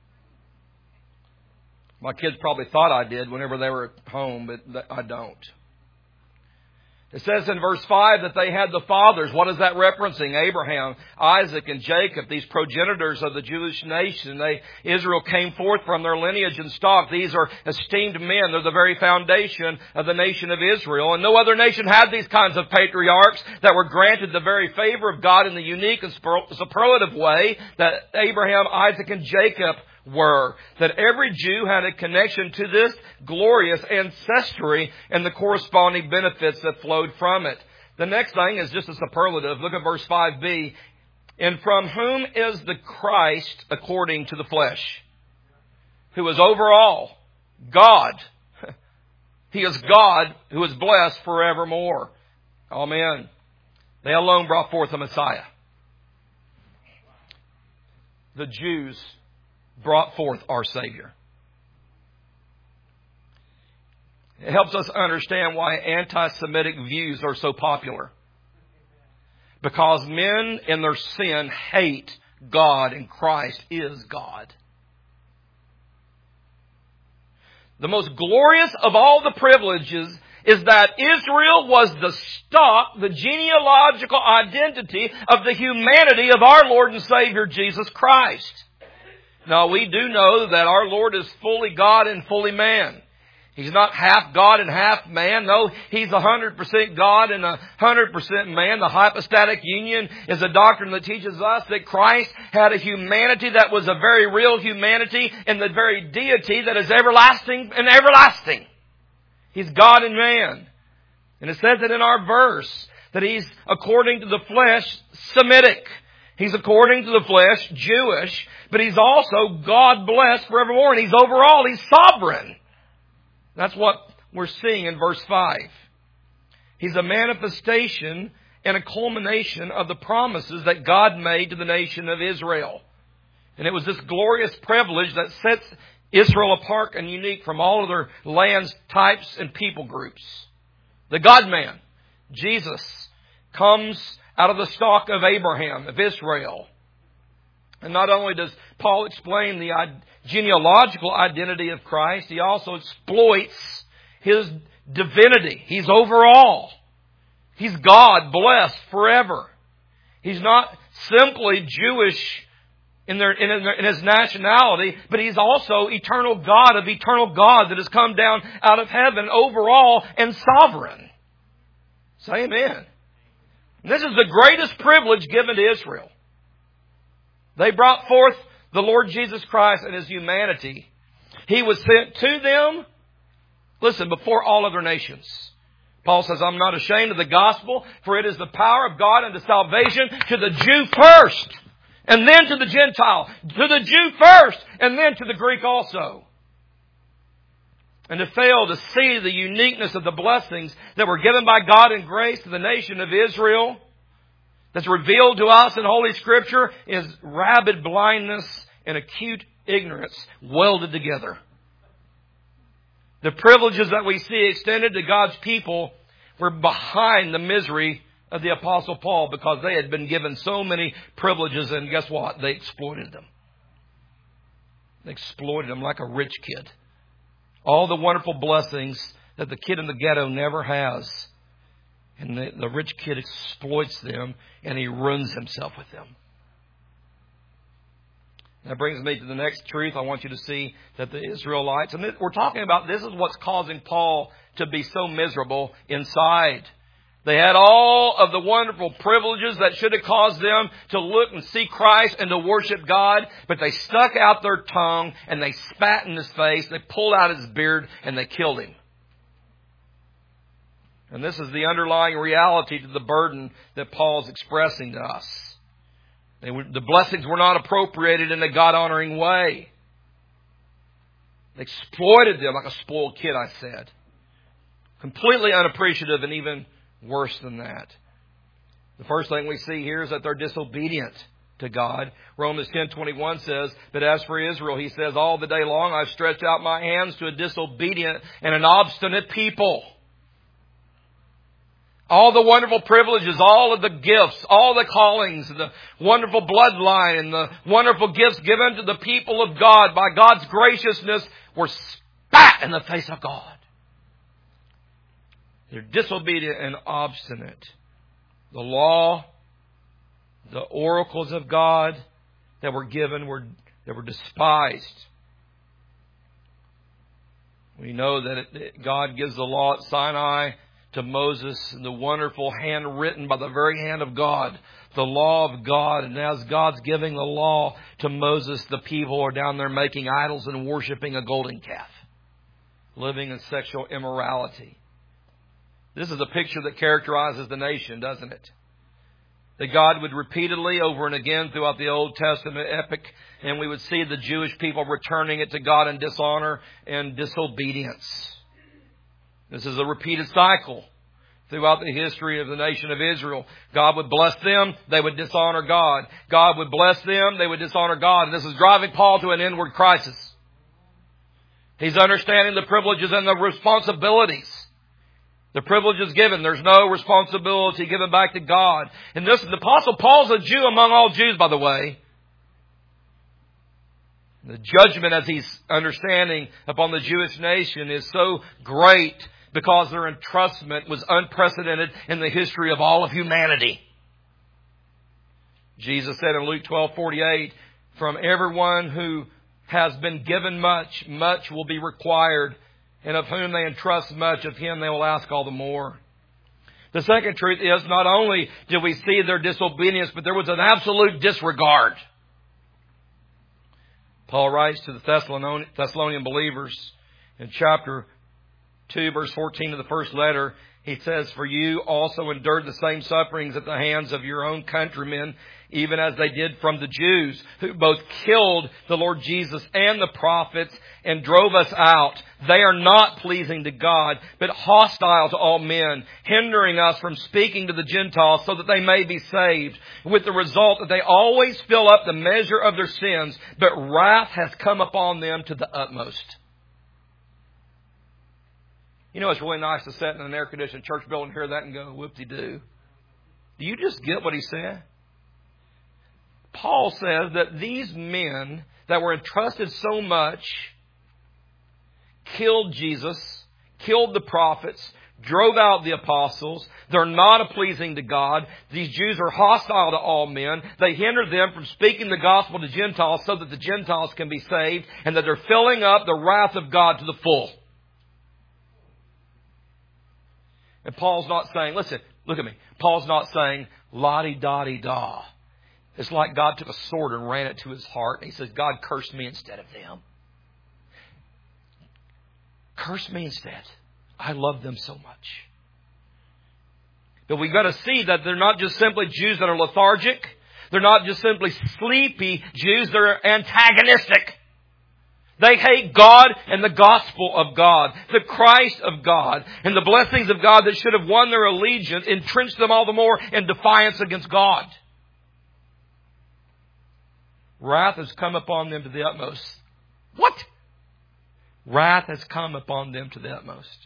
My kids probably thought I did whenever they were at home, but I don't. It says in verse five that they had the fathers. What is that referencing? Abraham, Isaac, and Jacob, these progenitors of the Jewish nation. They, Israel came forth from their lineage and stock. These are esteemed men. They're the very foundation of the nation of Israel. And no other nation had these kinds of patriarchs that were granted the very favor of God in the unique and superlative way that Abraham, Isaac, and Jacob were. That every Jew had a connection to this glorious ancestry and the corresponding benefits that flowed from it. The next thing is just a superlative. Look at verse five b. And from whom is the Christ according to the flesh? Who is over all? God. He is God who is blessed forevermore. Amen. They alone brought forth the Messiah. The Jews brought forth our Savior. It helps us understand why anti-Semitic views are so popular. Because men in their sin hate God, and Christ is God. The most glorious of all the privileges is that Israel was the stock, the genealogical identity of the humanity of our Lord and Savior Jesus Christ. Now, we do know that our Lord is fully God and fully man. He's not half God and half man. No, He's one hundred percent God and one hundred percent man. The hypostatic union is a doctrine that teaches us that Christ had a humanity that was a very real humanity and the very deity that is everlasting and everlasting. He's God and man. And it says it in our verse that He's, according to the flesh, Semitic. He's according to the flesh, Jewish, but He's also God blessed forevermore. And He's overall, He's sovereign. That's what we're seeing in verse five. He's a manifestation and a culmination of the promises that God made to the nation of Israel. And it was this glorious privilege that sets Israel apart and unique from all other lands, types, and people groups. The God-man, Jesus, comes out of the stock of Abraham, of Israel. And not only does Paul explain the genealogical identity of Christ, he also exploits His divinity. He's overall. He's God, blessed forever. He's not simply Jewish in, their, in, in His nationality, but He's also eternal God of eternal God that has come down out of heaven, overall and sovereign. Say amen. This is the greatest privilege given to Israel. They brought forth the Lord Jesus Christ and His humanity. He was sent to them, listen, before all other nations. Paul says, I'm not ashamed of the gospel, for it is the power of God unto salvation to the Jew first, and then to the Gentile. To the Jew first, and then to the Greek also. And to fail to see the uniqueness of the blessings that were given by God in grace to the nation of Israel, that's revealed to us in Holy Scripture, is rabid blindness and acute ignorance welded together. The privileges that we see extended to God's people were behind the misery of the Apostle Paul, because they had been given so many privileges, and guess what? They exploited them. They exploited them like a rich kid. All the wonderful blessings that the kid in the ghetto never has. And the, the rich kid exploits them, and he ruins himself with them. That brings me to the next truth. I want you to see that the Israelites, and we're talking about, this is what's causing Paul to be so miserable inside. They had all of the wonderful privileges that should have caused them to look and see Christ and to worship God, but they stuck out their tongue and they spat in His face, they pulled out His beard, and they killed Him. And this is the underlying reality to the burden that Paul is expressing to us. They were, the blessings were not appropriated in a God-honoring way. They exploited them like a spoiled kid, I said. Completely unappreciative, and even worse than that. The first thing we see here is that they're disobedient to God. Romans ten twenty-one says, but as for Israel, he says, all the day long I've stretched out my hands to a disobedient and an obstinate people. All the wonderful privileges, all of the gifts, all the callings, the wonderful bloodline, and the wonderful gifts given to the people of God by God's graciousness were spat in the face of God. They're disobedient and obstinate. The law, the oracles of God that were given were, that were despised. We know that it, God gives the law at Sinai to Moses, and the wonderful hand written by the very hand of God, the law of God. And as God's giving the law to Moses, the people are down there making idols and worshiping a golden calf, living in sexual immorality. This is a picture that characterizes the nation, doesn't it? That God would repeatedly, over and again throughout the Old Testament epic, and we would see the Jewish people returning it to God in dishonor and disobedience. This is a repeated cycle throughout the history of the nation of Israel. God would bless them, they would dishonor God. God would bless them, they would dishonor God. And this is driving Paul to an inward crisis. He's understanding the privileges and the responsibilities. The privileges given, there's no responsibility given back to God. And this, the Apostle Paul's a Jew among all Jews, by the way. The judgment, as he's understanding, upon the Jewish nation is so great because their entrustment was unprecedented in the history of all of humanity. Jesus said in Luke twelve forty-eight, from everyone who has been given much, much will be required. And of whom they entrust much, of him they will ask all the more. The second truth is, not only did we see their disobedience, but there was an absolute disregard. Paul writes to the Thessalonian believers in chapter two, verse fourteen of the first letter. He says, "For you also endured the same sufferings at the hands of your own countrymen, even as they did from the Jews, who both killed the Lord Jesus and the prophets and drove us out. They are not pleasing to God, but hostile to all men, hindering us from speaking to the Gentiles so that they may be saved, with the result that they always fill up the measure of their sins, but wrath has come upon them to the utmost." You know, it's really nice to sit in an air-conditioned church building and hear that and go, whoop-de-doo. Do you just get what he said? Paul says that these men that were entrusted so much killed Jesus, killed the prophets, drove out the apostles. They're not pleasing to God. These Jews are hostile to all men. They hinder them from speaking the gospel to Gentiles so that the Gentiles can be saved, and that they're filling up the wrath of God to the full. And Paul's not saying, listen, look at me. Paul's not saying, la-di-da-di-da. It's like God took a sword and ran it to his heart. And he says, God, curse me instead of them. Curse me instead. I love them so much. But we've got to see that they're not just simply Jews that are lethargic. They're not just simply sleepy Jews. They're antagonistic. They hate God and the gospel of God, the Christ of God, and the blessings of God that should have won their allegiance, entrenched them all the more in defiance against God. Wrath has come upon them to the utmost. What? Wrath has come upon them to the utmost.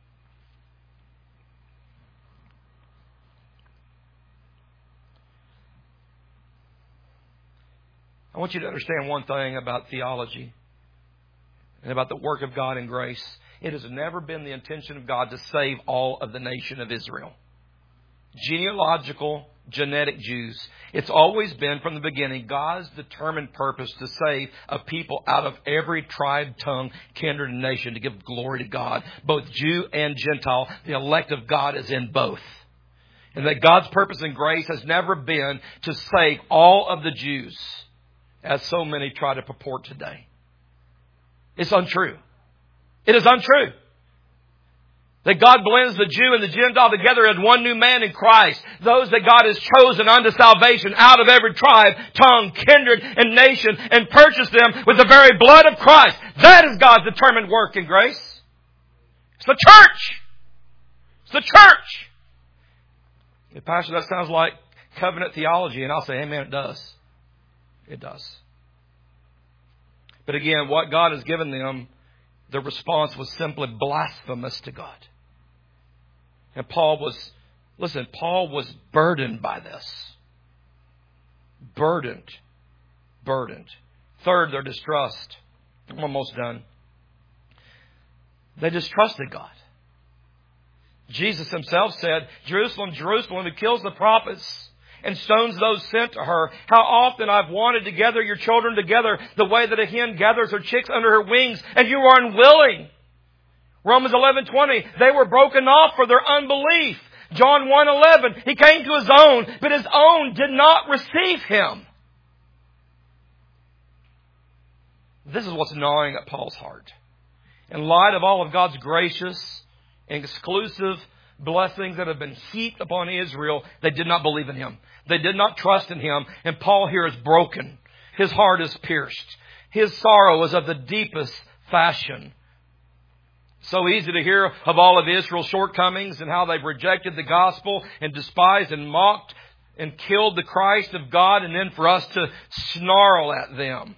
I want you to understand one thing about theology and about the work of God in grace. It has never been the intention of God to save all of the nation of Israel. Genealogical, genetic Jews. It's always been from the beginning God's determined purpose to save a people out of every tribe, tongue, kindred, and nation, to give glory to God. Both Jew and Gentile. The elect of God is in both. And that God's purpose in grace has never been to save all of the Jews, as so many try to purport today. It's untrue. It is untrue. That God blends the Jew and the Gentile together as one new man in Christ. Those that God has chosen unto salvation out of every tribe, tongue, kindred, and nation, and purchased them with the very blood of Christ. That is God's determined work in grace. It's the church. It's the church. Hey, Pastor, that sounds like covenant theology. And I'll say, amen, it does. It does. But again, what God has given them, the response was simply blasphemous to God. And Paul was, listen, Paul was burdened by this. Burdened. Burdened. Third, their distrust. I'm almost done. They distrusted God. Jesus himself said, Jerusalem, Jerusalem, who kills the prophets and stones those sent to her. How often I've wanted to gather your children together the way that a hen gathers her chicks under her wings, and you are unwilling. Romans eleven twenty, they were broken off for their unbelief. John one eleven, he came to his own, but his own did not receive him. This is what's gnawing at Paul's heart. In light of all of God's gracious and exclusive blessings that have been heaped upon Israel, they did not believe in him. They did not trust in him. And Paul here is broken. His heart is pierced. His sorrow is of the deepest fashion. So easy to hear of all of Israel's shortcomings and how they've rejected the gospel and despised and mocked and killed the Christ of God, and then for us to snarl at them.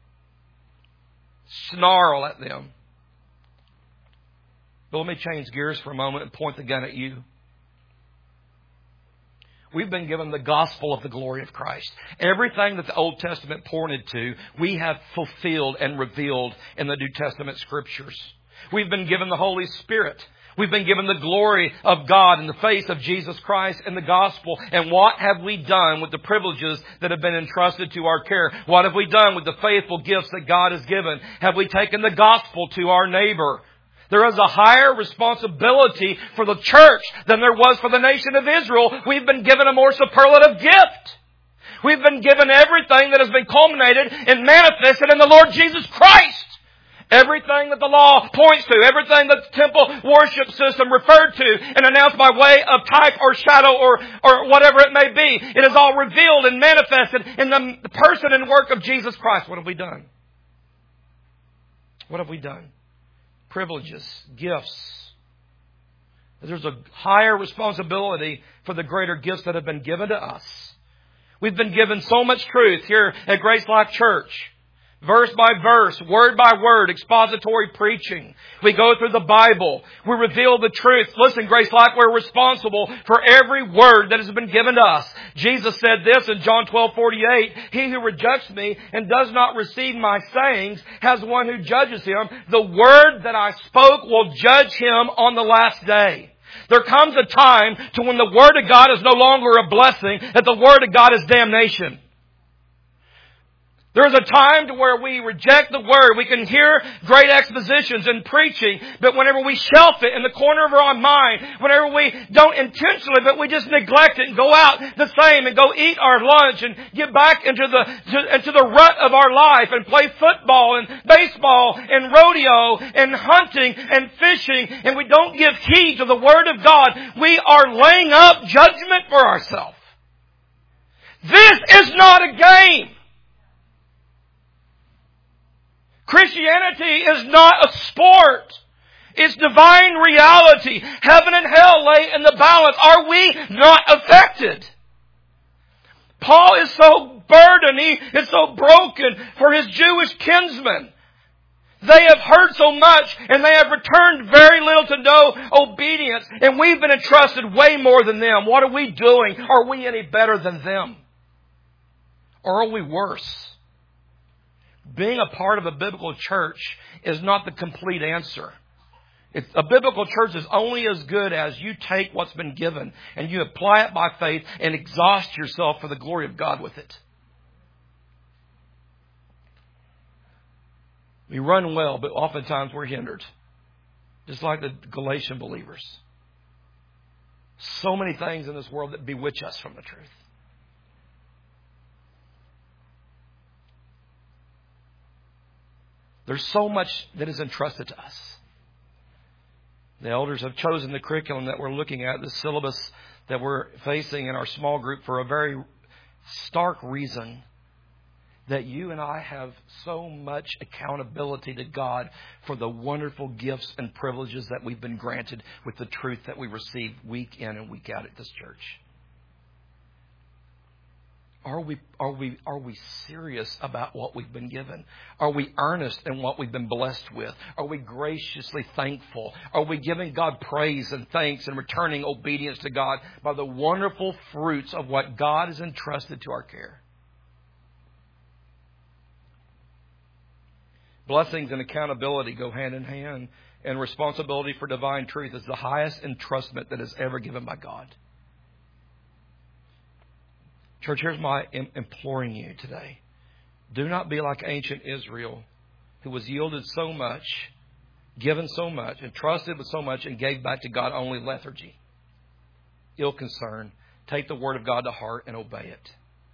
Snarl at them. But let me change gears for a moment and point the gun at you. We've been given the gospel of the glory of Christ. Everything that the Old Testament pointed to, we have fulfilled and revealed in the New Testament Scriptures. We've been given the Holy Spirit. We've been given the glory of God in the face of Jesus Christ and the gospel. And what have we done with the privileges that have been entrusted to our care? What have we done with the faithful gifts that God has given? Have we taken the gospel to our neighbor? There is a higher responsibility for the church than there was for the nation of Israel. We've been given a more superlative gift. We've been given everything that has been culminated and manifested in the Lord Jesus Christ. Everything that the law points to, everything that the temple worship system referred to and announced by way of type or shadow or, or whatever it may be, it is all revealed and manifested in the, the person and work of Jesus Christ. What have we done? What have we done? Privileges, gifts. There's a higher responsibility for the greater gifts that have been given to us. We've been given so much truth here at Grace Life Church. Verse by verse, word by word, expository preaching. We go through the Bible. We reveal the truth. Listen, Grace Life, we're responsible for every word that has been given to us. Jesus said this in John twelve forty-eight, He who rejects me and does not receive my sayings has one who judges him. The word that I spoke will judge him on the last day. There comes a time to when the Word of God is no longer a blessing, that the Word of God is damnation. There's a time to where we reject the Word. We can hear great expositions and preaching, but whenever we shelf it in the corner of our mind, whenever we don't intentionally, but we just neglect it and go out the same and go eat our lunch and get back into the to, into the rut of our life and play football and baseball and rodeo and hunting and fishing, and we don't give heed to the Word of God, we are laying up judgment for ourselves. This is not a game. Christianity is not a sport. It's divine reality. Heaven and hell lay in the balance. Are we not affected? Paul is so burdened. He is so broken for his Jewish kinsmen. They have heard so much and they have returned very little to no obedience. And we've been entrusted way more than them. What are we doing? Are we any better than them? Or are we worse? Being a part of a biblical church is not the complete answer. It's, a biblical church is only as good as you take what's been given and you apply it by faith and exhaust yourself for the glory of God with it. We run well, but oftentimes we're hindered. Just like the Galatian believers. So many things in this world that bewitch us from the truth. There's so much that is entrusted to us. The elders have chosen the curriculum that we're looking at, the syllabus that we're facing in our small group for a very stark reason. That you and I have so much accountability to God for the wonderful gifts and privileges that we've been granted with the truth that we receive week in and week out at this church. Are we, are we, are we serious about what we've been given? Are we earnest in what we've been blessed with? Are we graciously thankful? Are we giving God praise and thanks and returning obedience to God by the wonderful fruits of what God has entrusted to our care? Blessings and accountability go hand in hand, and responsibility for divine truth is the highest entrustment that is ever given by God. Church, here's my imploring you today. Do not be like ancient Israel, who was yielded so much, given so much, entrusted with so much, and gave back to God only lethargy, ill concern. Take the Word of God to heart and obey it.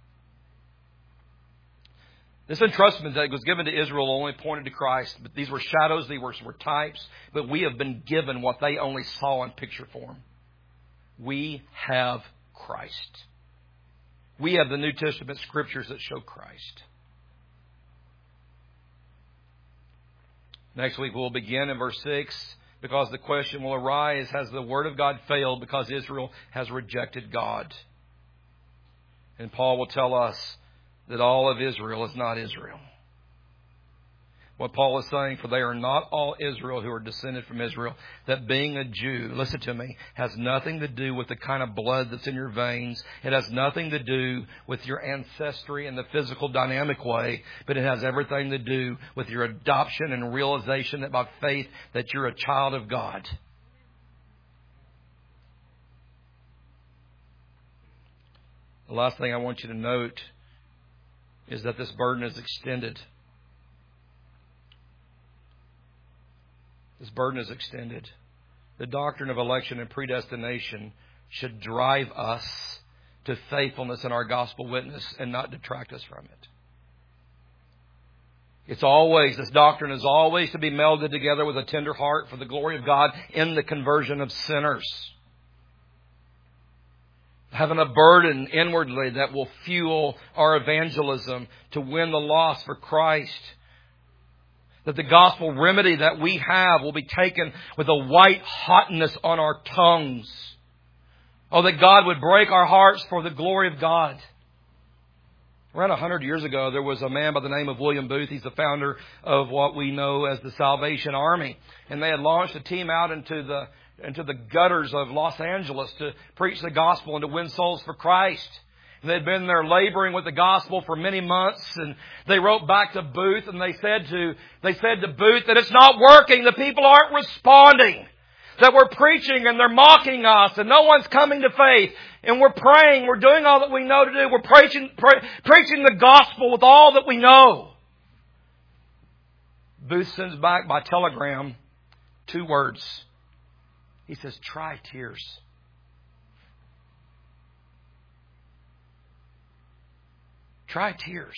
This entrustment that was given to Israel only pointed to Christ. But these were shadows, these were, were types. But we have been given what they only saw in picture form. We have Christ. We have the New Testament scriptures that show Christ. Next week we'll begin in verse six, because the question will arise, has the Word of God failed because Israel has rejected God? And Paul will tell us that all of Israel is not Israel. What Paul is saying, for they are not all Israel who are descended from Israel, that being a Jew, listen to me, has nothing to do with the kind of blood that's in your veins. It has nothing to do with your ancestry in the physical dynamic way, but it has everything to do with your adoption and realization that by faith that you're a child of God. The last thing I want you to note is that this burden is extended. This burden is extended. The doctrine of election and predestination should drive us to faithfulness in our gospel witness and not detract us from it. It's always, this doctrine is always to be melded together with a tender heart for the glory of God in the conversion of sinners. Having a burden inwardly that will fuel our evangelism to win the lost for Christ. That the gospel remedy that we have will be taken with a white hotness on our tongues. Oh, that God would break our hearts for the glory of God. Around a hundred years ago, there was a man by the name of William Booth. He's the founder of what we know as the Salvation Army. And they had launched a team out into the into the gutters of Los Angeles to preach the gospel and to win souls for Christ. And they'd been there laboring with the gospel for many months, and they wrote back to Booth and they said to they said to Booth that it's not working. The people aren't responding. That we're preaching and they're mocking us and no one's coming to faith. And we're praying. We're doing all that we know to do. We're preaching, pre- preaching the gospel with all that we know. Booth sends back by telegram two words. He says, try tears. Try tears.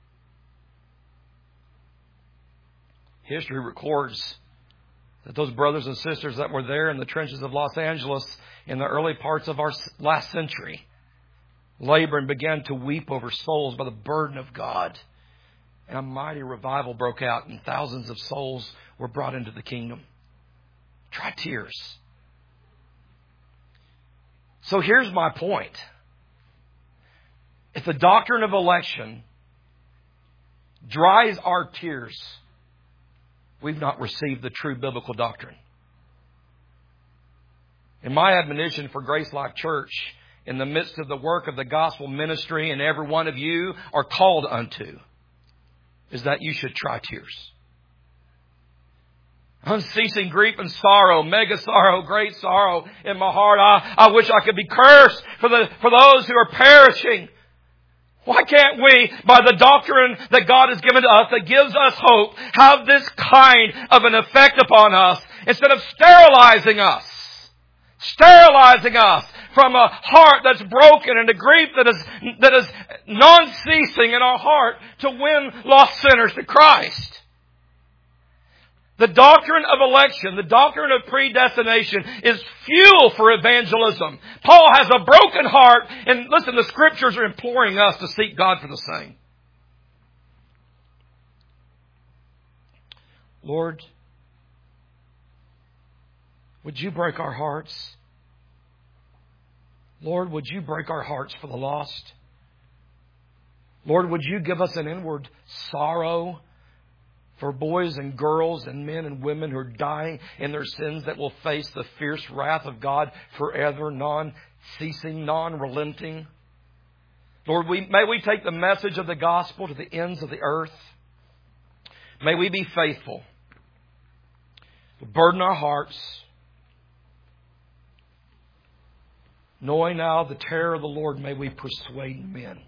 History records that those brothers and sisters that were there in the trenches of Los Angeles in the early parts of our last century labored and began to weep over souls by the burden of God. And a mighty revival broke out and thousands of souls were brought into the kingdom. Try tears. So here's my point. If the doctrine of election dries our tears, we've not received the true biblical doctrine. And my admonition for Grace Life Church, in the midst of the work of the gospel ministry, and every one of you are called unto, is that you should try tears. Unceasing grief and sorrow, mega sorrow, great sorrow in my heart. I, I wish I could be cursed for the for those who are perishing. Why can't we, by the doctrine that God has given to us, that gives us hope, have this kind of an effect upon us instead of sterilizing us? Sterilizing us from a heart that's broken and a grief that is, that is non-ceasing in our heart to win lost sinners to Christ. The doctrine of election, the doctrine of predestination is fuel for evangelism. Paul has a broken heart, and listen, the Scriptures are imploring us to seek God for the same. Lord, would you break our hearts? Lord, would you break our hearts for the lost? Lord, would you give us an inward sorrow for boys and girls and men and women who are dying in their sins, that will face the fierce wrath of God forever, non-ceasing, non-relenting. Lord, we, may we take the message of the gospel to the ends of the earth. May we be faithful to burden our hearts, knowing now the terror of the Lord, may we persuade men.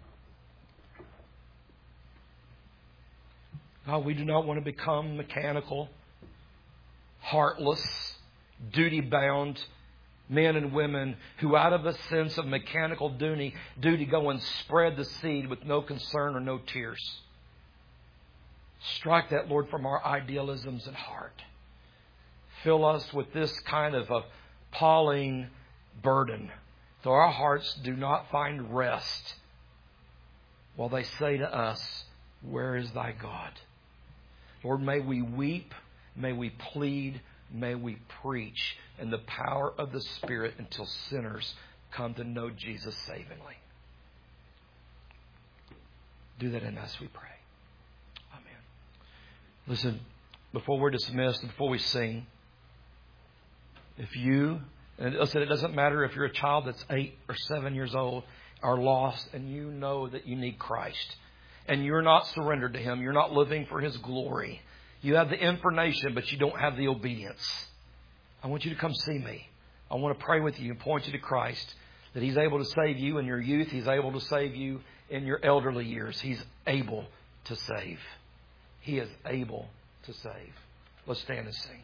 God, we do not want to become mechanical, heartless, duty-bound men and women who, out of a sense of mechanical duty, duty go and spread the seed with no concern or no tears. Strike that, Lord, from our idealisms and heart. Fill us with this kind of a Pauline burden, so our hearts do not find rest while they say to us, where is thy God? Lord, may we weep, may we plead, may we preach in the power of the Spirit until sinners come to know Jesus savingly. Do that in us, we pray. Amen. Listen, before we're dismissed, before we sing, if you, and listen, it doesn't matter if you're a child that's eight or seven years old, are lost, and you know that you need Christ, and you're not surrendered to Him, you're not living for His glory. You have the information, but you don't have the obedience. I want you to come see me. I want to pray with you and point you to Christ. That He's able to save you in your youth. He's able to save you in your elderly years. He's able to save. He is able to save. Let's stand and sing.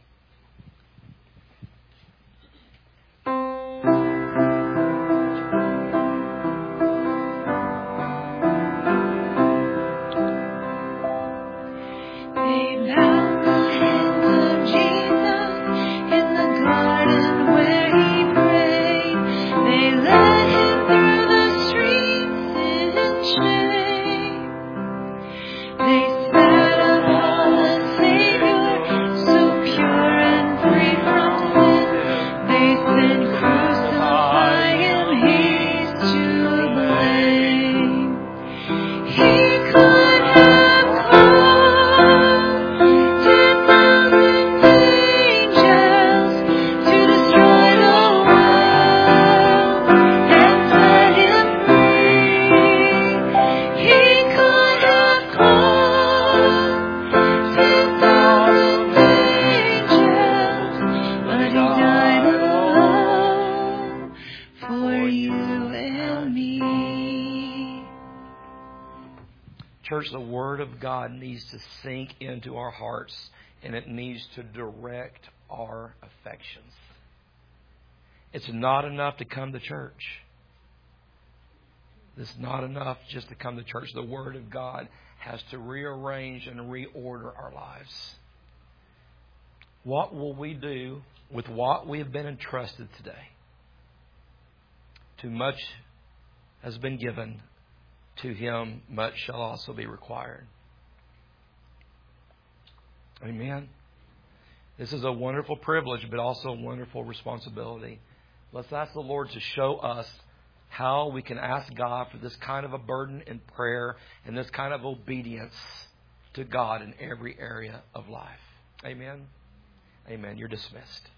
Church, the Word of God needs to sink into our hearts, and it needs to direct our affections. It's not enough to come to church. It's not enough just to come to church. The Word of God has to rearrange and reorder our lives. What will we do with what we have been entrusted today? Too much has been given. To him much shall also be required. Amen. This is a wonderful privilege, but also a wonderful responsibility. Let's ask the Lord to show us how we can ask God for this kind of a burden in prayer and this kind of obedience to God in every area of life. Amen. Amen. You're dismissed.